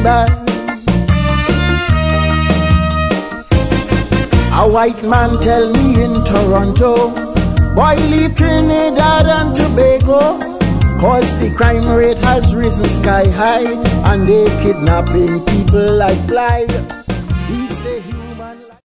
bad. A white man tell me in Toronto, boy leave Trinidad and Tobago, cause the crime rate has risen sky high and they kidnapping people like fly. He say he